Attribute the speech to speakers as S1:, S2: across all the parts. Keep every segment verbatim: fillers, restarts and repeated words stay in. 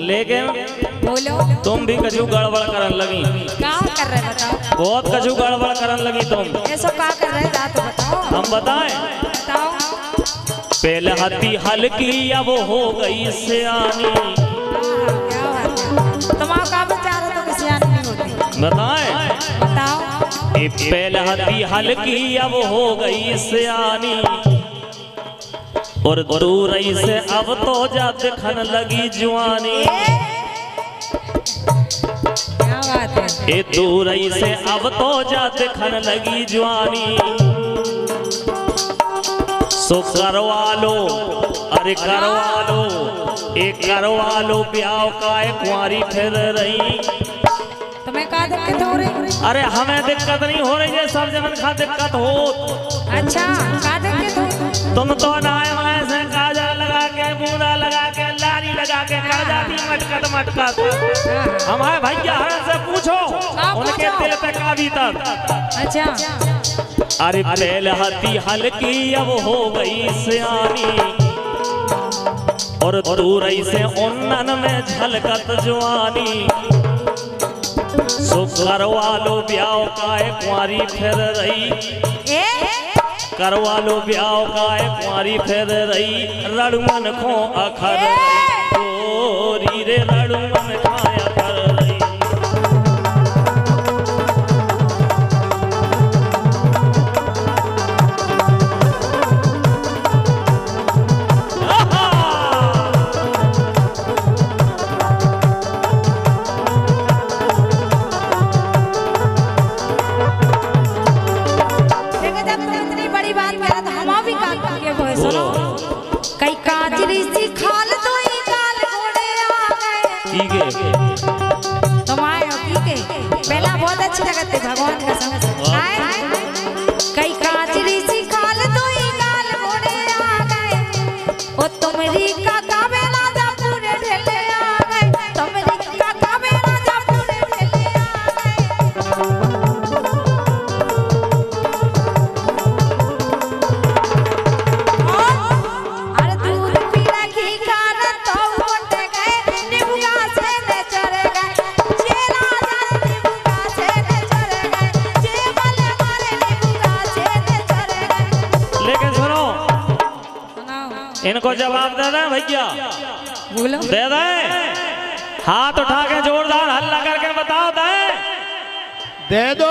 S1: लेकिन
S2: बोलो
S1: तुम भी कछु गड़बड़ करन लगी।
S2: क्या कर रहे बताओ?
S1: बहुत कछु गड़बड़ करन लगी तुम।
S2: ऐसा क्या कर रहे जा तो बताओ।
S1: हम बताएं?
S2: बताओ।
S1: पहले हती हल्की अब हो गई सियानी।
S2: क्या बात है? तुम्हारा का बेचारा तो किसी आने नहीं होती।
S1: बताएं?
S2: बताओ।
S1: ए पहले हती हल्की अब हो गई सियानी और दूर से अब तो जा दिखन लगी जवानी।
S2: क्या बात है?
S1: ए दूर से अब तो जा दिखन लगी जवानी। सो करवा लो, अरे करवा लो, एक करवा लो ब्याह का एक कुंवारी फिर रही।
S2: तुम्हें क्या दिक्कत हो रही?
S1: अरे हमें दिक्कत नहीं हो रही है, सब जगह का दिक्कत हो।
S2: अच्छा क्या दिक्कत हो?
S1: तुम तो नाय वाय से काजल लगा के, बूंदा लगा के, लारी लगा के कर जाती मटकत मटकत। हमारे भैया हरण से पूछो, उनके दिल पे का भीतर।
S2: अच्छा
S1: अरे पहले हती हल्की अब हो गई सियानी और दूर से उन्नन में झलकत जवानी। सो करवा लो ब्याह का एक कुंवारी फिर रही। करवा लो ब्याह का एक कुंवारी फिर रही। रड़ुमन को अखर गोरी रे रड़ुमन खाया कर रही।
S2: कई काजरी सी खाल तो ही काल घोड़े आ गए।
S1: ठीक है
S2: तुम आए हो ठीक है। पहला बहुत अच्छी लगती भगवान का संग आए। कई काजरी सी खाल तो ही काल घोड़े आ गए। ओ तुमरी का कावे राजा पूरे ढेले आ गए। तुमरी का कावे राजा पूरे ढेले आ गए।
S1: इनको जवाब दे दें भैया?
S2: बोलो।
S1: दे दें? हाथ उठा के जोरदार हल्ला करके बताओ दें?
S3: दे दो।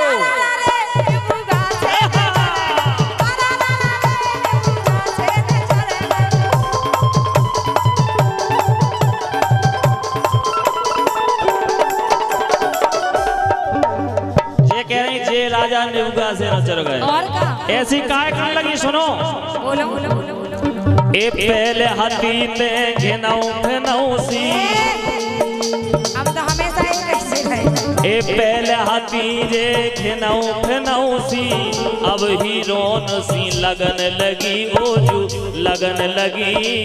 S1: ये कह रही जे राजा निबुगा से न चढ़ गए।
S2: और का?
S1: ऐसी काय खान लगी सुनो।
S2: बोलो बोलो बोलो।
S1: ए पहले हाथी में घिनाऊ घिनाऊसी।
S2: हम तो हमेशा एक कैसे रहे।
S1: ए पहले हाथी जे घिनाऊ घिनाऊसी अब हीरोन सी लगन लगी ओजू लगन लगी।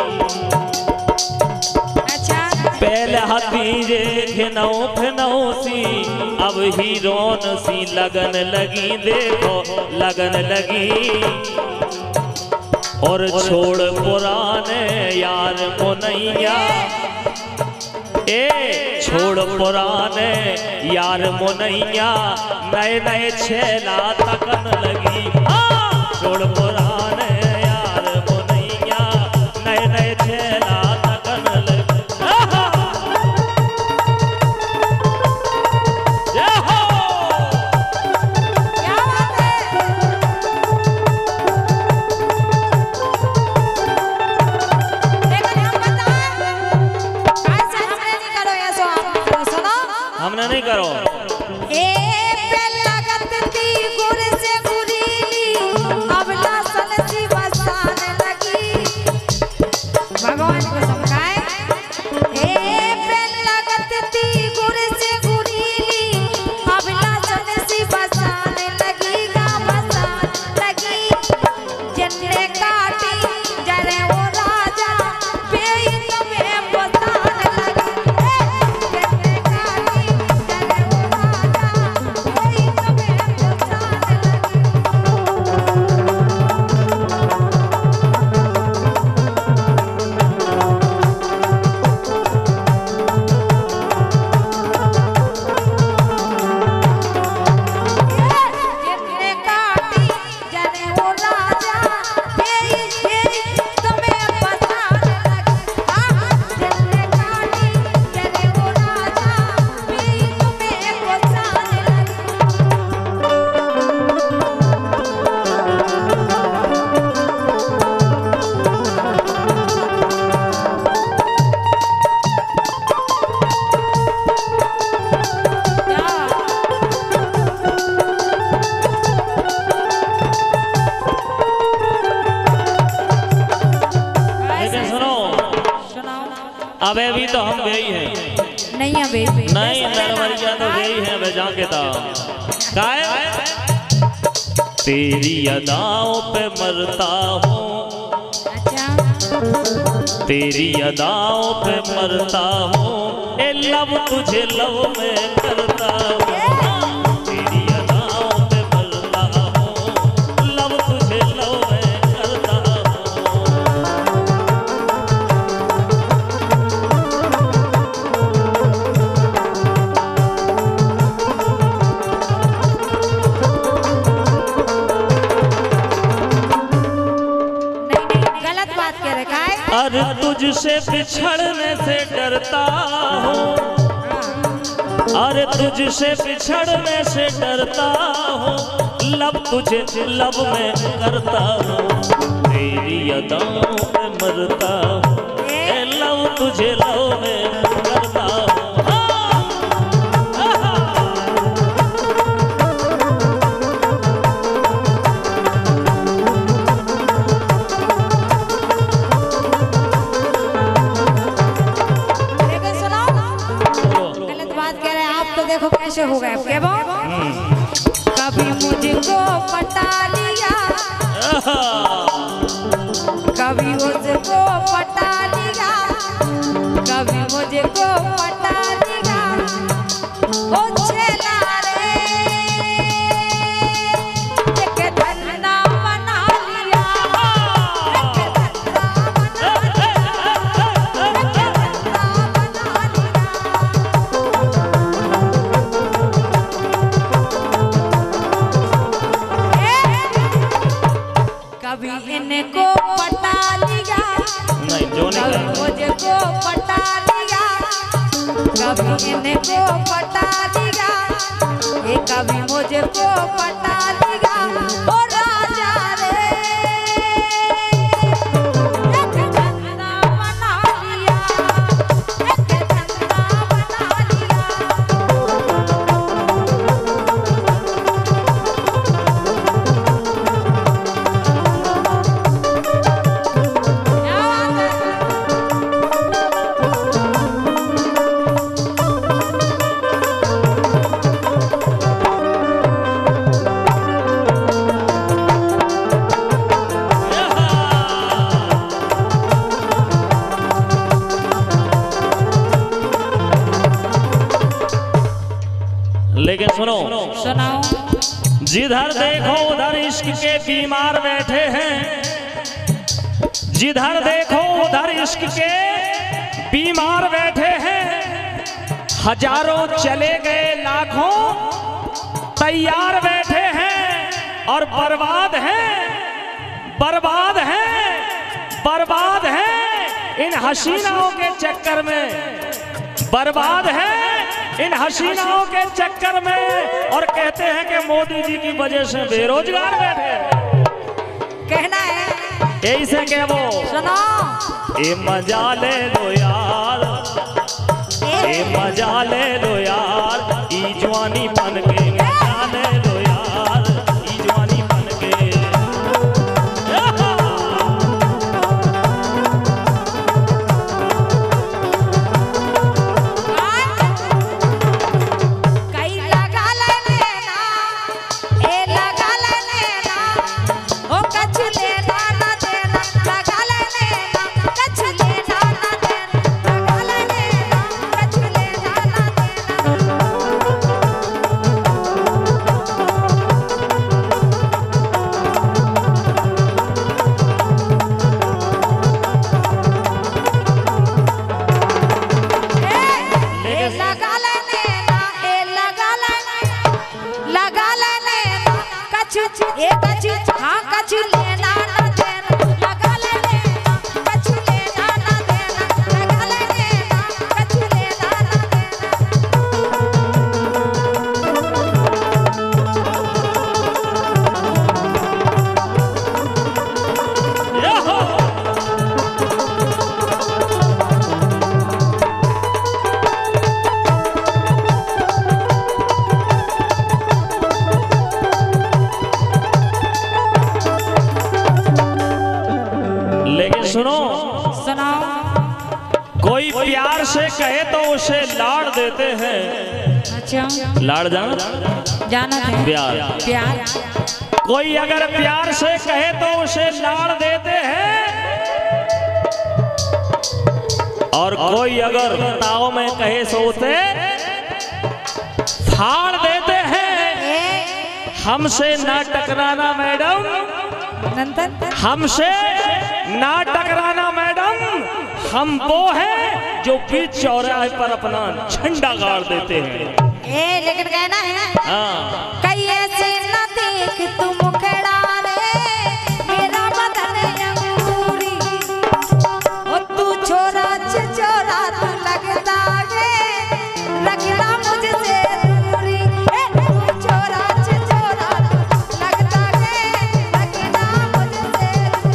S2: अच्छा
S1: पहले हाथी जे घिनाऊ घिनाऊसी अब हीरोन सी लगन लगी। देखो लगन लगी और छोड़ पुराने यार मुनैया। ए छोड़ पुराने यार मुनैया नए नए छेला तकन लगी। छोड़ पुराने यार मुनैया नए नए छेला तकन लगी।
S2: क्या बात है?
S1: हमने नहीं करो।
S2: ए पे लगत थी गुर से गुरीली अब लसन सी बसान लगी। भगवान को समझाए। ए पे लगत थी गुर से गुरीली अब लसन सी बसान लगी। गा बसान लगी जन्ने काटी जरे वो राजा बेईत में बसान लगी। जन्ने काटी जरे वो
S1: अबे भी तो हम गई हैं।
S2: नहीं अबे
S1: नहीं नरवरिया तो गई है वे जाके था काय तेरी अदाओं पे मरता हूँ
S2: अच्छा
S1: तेरी अदाओं पे मरता हूँ ए लब तुझे लव में करता हूँ तेरी अदाओं पे मरता हूँ लब तुझे लव में करता अरे तुझसे बिछड़ने से डरता हूँ अरे तुझसे बिछड़ने से डरता हूँ लब तुझे लब में करता हूँ तेरी अदाओं पे मरता हूँ ए लब तुझे लब में करता हूँ
S2: देखो कैसे हो गए क्या वो कभी मुझको पटा लिया कभी मुझको पटा लिया कभी मुझको पटा लिया ओ चला रे एक धंधा बना लिया कभी इनको पटा लिया
S1: नहीं जो
S2: कभी मुझको पटा लिया कभी इनको पटा लिया ये कभी मुझको पटा लिया ओ राजा रे एक धंधा बना लिया एक धंधा बना लिया
S1: लेकिन सुनो
S2: सुनाओ
S1: जिधर देखो उधर इश्क के बीमार बैठे हैं जिधर देखो उधर इश्क के बीमार बैठे हैं हजारों चले गए लाखों तैयार बैठे हैं और बर्बाद हैं बर्बाद हैं बर्बाद हैं इन हसीनाओं के चक्कर में बर्बाद है इन हसीनाओं के चक्कर में और कहते हैं कि मोदी जी की वजह से बेरोजगार बैठे
S2: कहना है
S1: यही से कह वो
S2: सुनो
S1: ए मजा ले लो यार ए मजा ले लो यार ई जवानी बन के मजा ले लो यार ई जवानी बन के
S2: ए कछु हाँ कछु लेना ना देना लगा लेने कछु लेना ना देना लगा लेने कछु लेना ना
S1: सुनो
S2: सुनाओ
S1: कोई प्यार से कहे तो उसे लाड़ देते हैं।
S2: अच्छा,
S1: लाड़ जाना
S2: जाना है
S1: प्यार
S2: प्यार।
S1: कोई अगर प्यार से कहे तो उसे लाड़ देते हैं, और कोई अगर ताव में कहे सो उसे फाड़ देते हैं। हमसे ना टकराना मैडम, हमसे ना टकराना मैडम, हम वो हैं जो बीच चौराहे पर अपना झंडा गाड़ देते हैं।
S2: ए, लेकिन कहना है ना,
S1: हाँ
S2: कई ऐसे ना देख तू मुखड़ा रे, मेरा बदन अंगूरी, ओ तू छोरा छोरा तू लगता है, रखना मुझसे दूरी। ए, तू छोरा छोरा तू लगता है, रखना मुझसे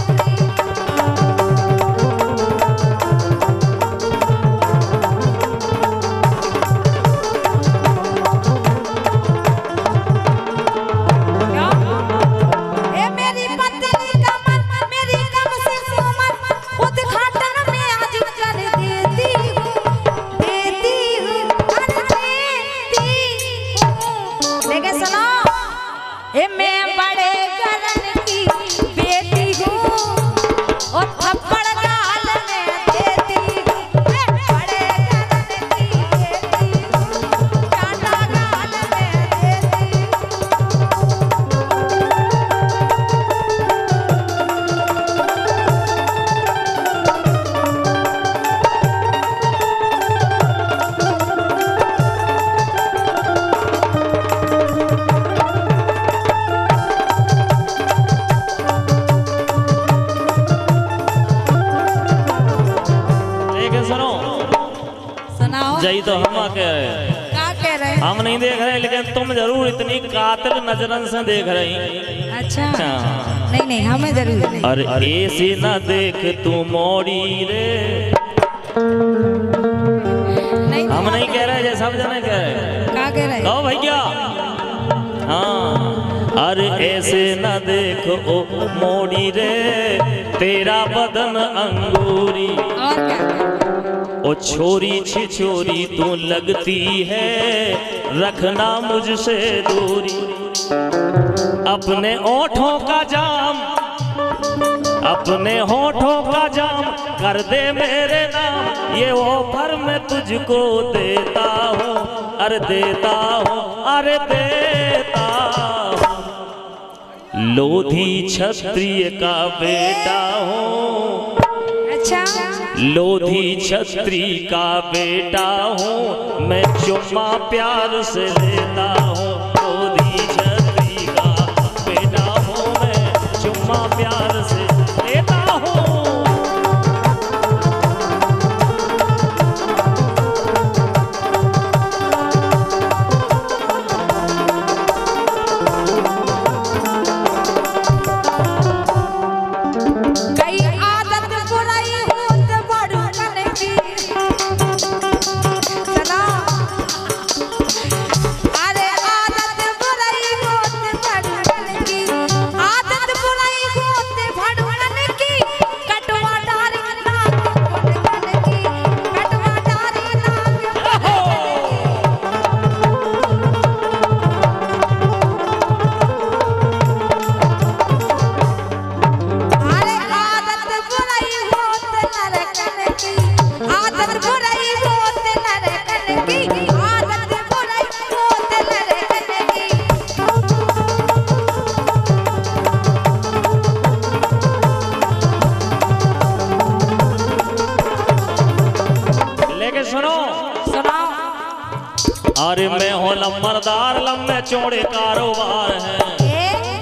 S1: जई तो हम कह रहे हैं,
S2: क्या कह रहे हैं?
S1: हम नहीं देख रहे, लेकिन तुम जरूर इतनी कातिल नजरन से देख रही।
S2: अच्छा, नहीं नहीं हमें जरूर नहीं।
S1: अरे ऐसे न देख तू मोड़ी रे,
S2: नहीं,
S1: हम नहीं कह रहे, जैसे सब जने कह रहे।
S2: क्या कह रहे हैं?
S1: कहो भैया, हाँ। अरे ऐसे न देख ओ मोड़ी रे, तेरा बदन अंगूरी,
S2: और क्या?
S1: ओ छोरी छिछोरी तू लगती है, रखना मुझसे दूरी। अपने ओठों का जाम, अपने होठों का जाम कर दे मेरे नाम, ये ऑफर मैं तुझको देता हूँ, अरे देता हूँ, अरे देता हूँ। लोधी क्षत्रिय का बेटा हूँ,
S2: अच्छा,
S1: लोधी छत्री का बेटा हूँ, मैं चुम्मा प्यार से लेता हूँ। लोधी छत्री का बेटा हूँ, मैं चुम्मा प्यार से लेता हूँ। अरे मैं हो लम्बरदार, लम्बे चौड़े कारोबार है।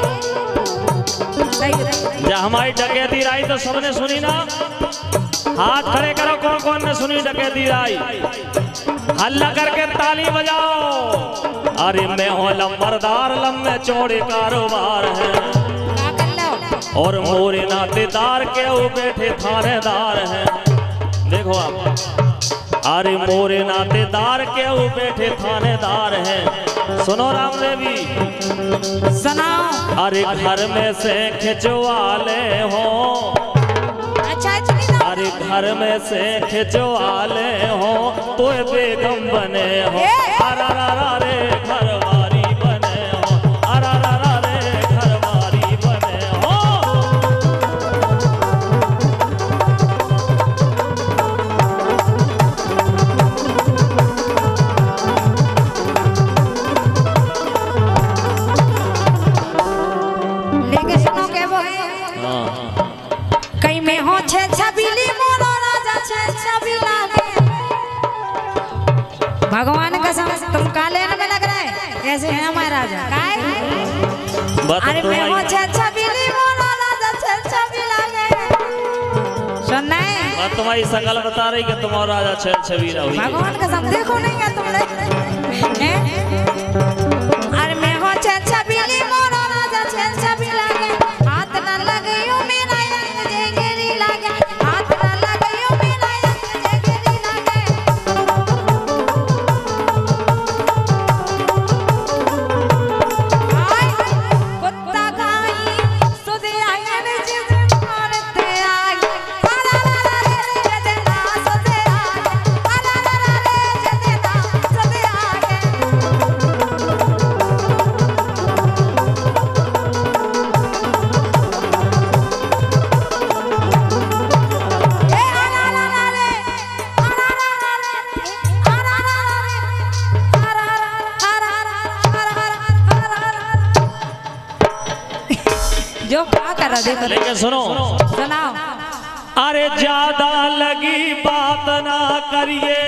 S1: जब हमारी डकैती आई तो सबने सुनी ना, हाथ खड़े करो कौन कौन ने सुनी डकैती आई, हल्ला करके ताली बजाओ। अरे मैं हो लम्बरदार, लम्बे चौड़े कारोबार है, और मोरे नातेदार के वो बैठे थानेदार हैं। देखो आप, अरे मोरे नातेदार के वो बैठे थानेदार हैं। सुनो रामदेवी,
S2: सुनाओ।
S1: अरे घर में से खिंचवा ले हो,
S2: अच्छा,
S1: अरे घर में से खिंचवाले हो तो बेगम बने हो अरा रा रा रे घरवारी बने हो अरा रा रा रे घरवारी बने हो।
S2: लेके सुनो के वो है कई में हो छे छबीली मोरो राजा छे छबीला में। भगवान कसम तुम काले में लग रहा है ऐसे है हमारा राजा काय अरे मैं हो छे छबीली मोरो राजा छे छबीला में। सुनना है
S1: बात तुम्हारी शकल बता रही कि तुम्हारा राजा छेल छबीला हुई।
S2: भगवान कसम देखो नहीं है तुमने अरे मैं हो छे छबीली मोरो राजा छे छबीला में। हाथ न लगायो मेरा जे गिरी लागे हाथ न लगायो मेरा जे गिरी लागे। हाय कुत्ता गाई सुध आयन जिस औरत आई अरा रा रे जे ना सुध आई अरा रा रे जे ना सुध आई। जो क्या कर रहा देखो
S1: लेकिन सुनो
S2: सुनाओ
S1: अरे ज्यादा लगी बात ना करिए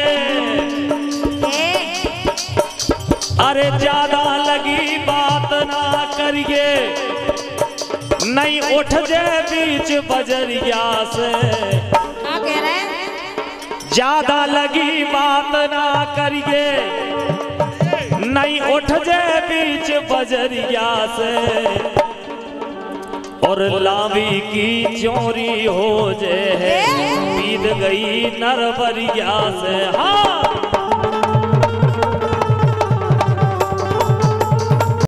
S1: अरे ज्यादा लगी बात ना करिए नहीं उठ जाए बीच बजरिया से।
S2: क्या कह रहे हैं
S1: ज्यादा लगी बात ना करिए नहीं उठ जाए बीच बजरिया से और लावी की चोरी हो जाए बीत गई नरबरिया से। हाँ